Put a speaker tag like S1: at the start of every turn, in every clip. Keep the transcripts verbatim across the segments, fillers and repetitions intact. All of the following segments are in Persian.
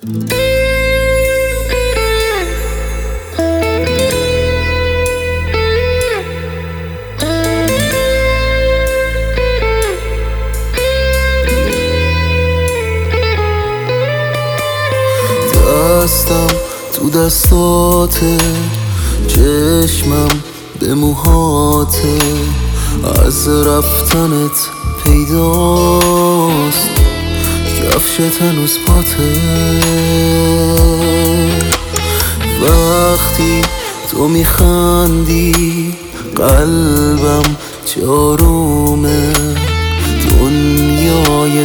S1: دستم تو دستاته، چشمم به موهاته، از رفتنت پیداست کفشت هنوز پاته. وقتی تو میخندی قلبم چه آرومه، دنیای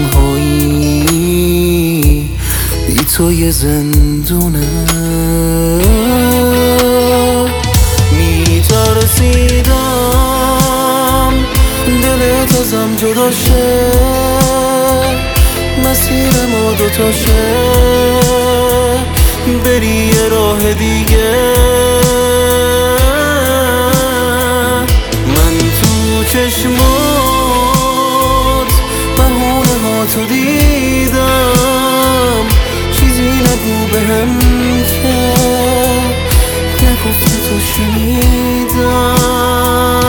S1: تنهایی بی تو یه زندونه. میترسیدم دلت ازم جدا شه، مسیر ما دوتاشه، بری یه راه دیگه. من تو چشمات بهونه ها تو دیدم، چیزی نگو بهم که نگفته تو شنیدم.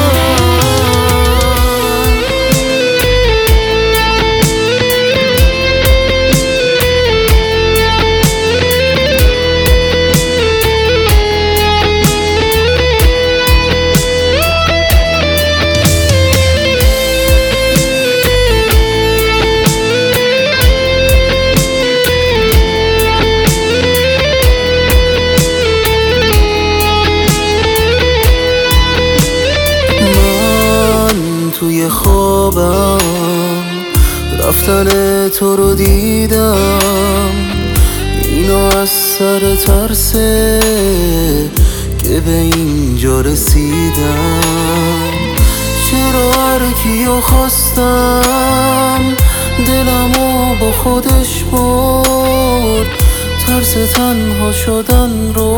S1: توی خوابم رفتن تو رو دیدم، اینو از سر ترسه که به اینجا رسیدم. چرا هر کیو خواستم دلمو با خودش برد، ترس تنها شدن رو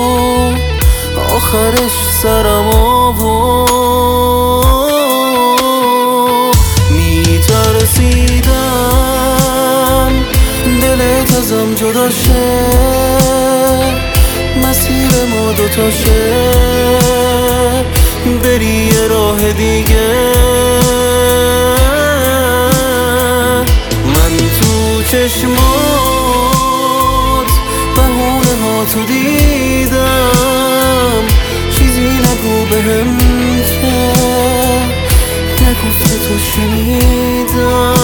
S1: آخرش سرم آورد. میترسیدم دلت ازم جدا شه، مسیر ما دوتاشه، بری یه راه دیگه. من تو چشمات بهونه ها تو دیدم، چیزی نگو بهم که نگفته تو شنیدم.